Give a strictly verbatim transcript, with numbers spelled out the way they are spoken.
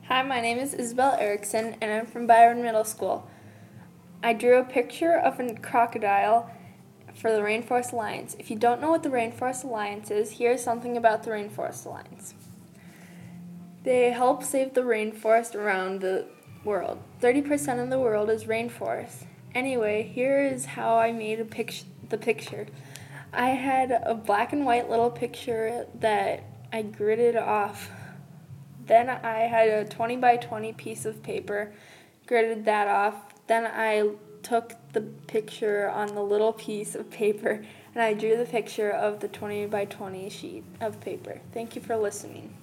Hi, my name is Isabel Erickson, and I'm from Byron Middle School. I drew a picture of a crocodile for the Rainforest Alliance. If you don't know what the Rainforest Alliance is, here's something about the Rainforest Alliance. They help save the rainforest around the world. thirty percent of the world is rainforest. Anyway, here is how I made a pic- the picture. I had a black and white little picture that I gridded off. Then I had a twenty by twenty piece of paper, gridded that off. Then I took the picture on the little piece of paper and I drew the picture of the twenty by twenty sheet of paper. Thank you for listening.